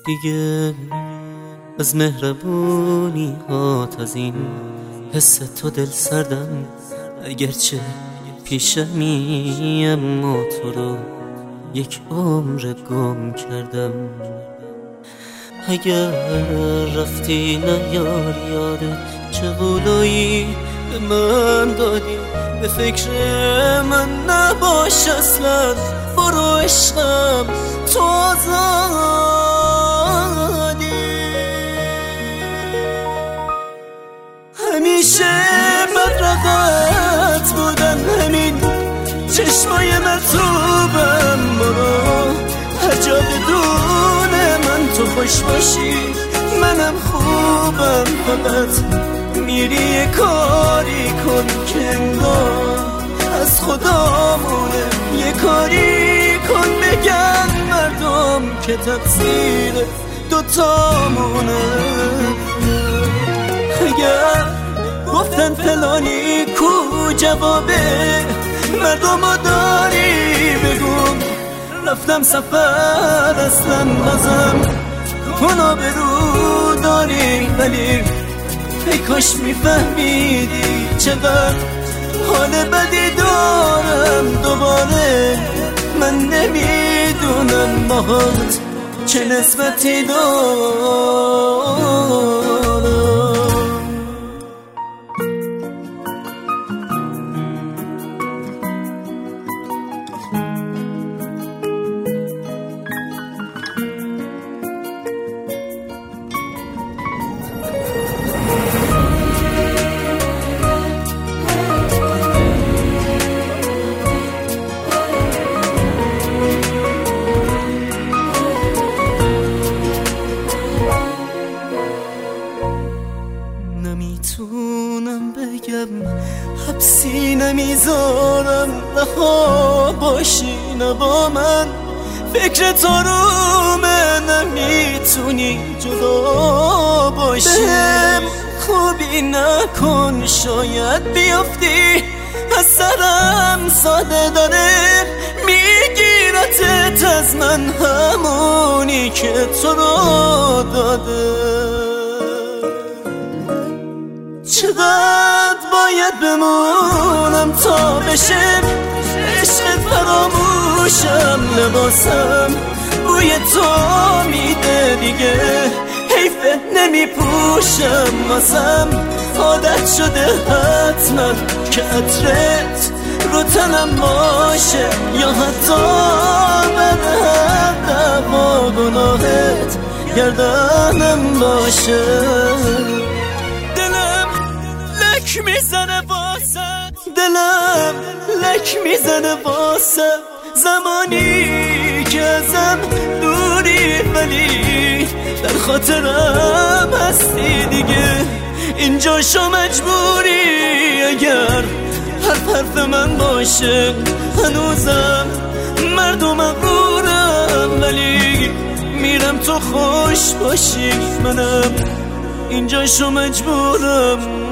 دیگه از مهربونی هات، از این حس تو دل سردم، اگرچه پیشمی اما تو رو یک عمر گم کردم. اگر رفتی نیار یادت چه قولایی به من دادی، به فکر من نباش اصلا، برو عشقم تو آزادی. همیشه بدرقت بودن همین چشمای مرطوبم، برو هر جا بدون من تو خوش باشی منم خوبم. فقط میری یه کاری کن که انگار از خدامونه، یه کاری کن بگن مردم که تقصیر دوتامونه. اگر گفتن فلانی کو جوابه مردمو داری بگو، رفتم سفر اصلا بازم کنو برو داری، ولی ای کاش میفهمیدی چقدر حال بدی دارم. دوباره من نمیدونم باهات چه نسبتی دارم. نمیتونم بگم حبسی نمیذارم، رها باشی نه با من، فکر تو رومه نمیتونی جدا باشی. بهم خوبی نکن شاید بیافتی از سرم، ساده داره میگیرتت از من همونی که تو رو داده. چقدر باید بمونم تا بشم عشق فراموشم، لباسم بوی تو میده دیگه حیفه نمیپوشم، واسم عادت شده حتما که عطرت رو تنم باشه، یا حتی بعد هر دفعه گناهت گردنم باشه. لک میزنه واسه دلم، لک میزنه واسه زمانی که ازم دوری، ولی در خاطرم هستی دیگه اینجا شو مجبوری. اگر حرف من باشه هنوزم مردم مغرورم، ولی میرم تو خوش باشی منم اینجا شو مجبورم.